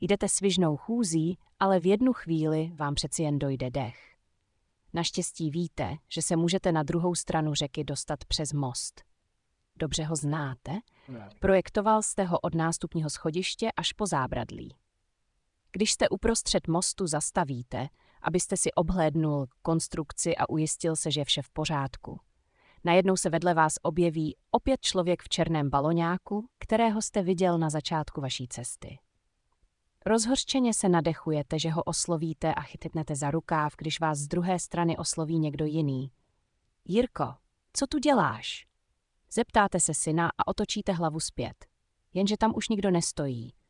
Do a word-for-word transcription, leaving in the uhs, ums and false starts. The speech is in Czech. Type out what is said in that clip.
Jdete svižnou chůzí, ale v jednu chvíli vám přeci jen dojde dech. Naštěstí víte, že se můžete na druhou stranu řeky dostat přes most. Dobře ho znáte? Projektoval jste ho od nástupního schodiště až po zábradlí. Když jste uprostřed mostu, zastavíte, abyste si obhlédnul konstrukci a ujistil se, že je vše v pořádku. Najednou se vedle vás objeví opět člověk v černém baloňáku, kterého jste viděl na začátku vaší cesty. Rozhořčeně se nadechujete, že ho oslovíte a chytnete za rukáv, když vás z druhé strany osloví někdo jiný. Jirko, co tu děláš? Zeptáte se syna a otočíte hlavu zpět. Jenže tam už nikdo nestojí.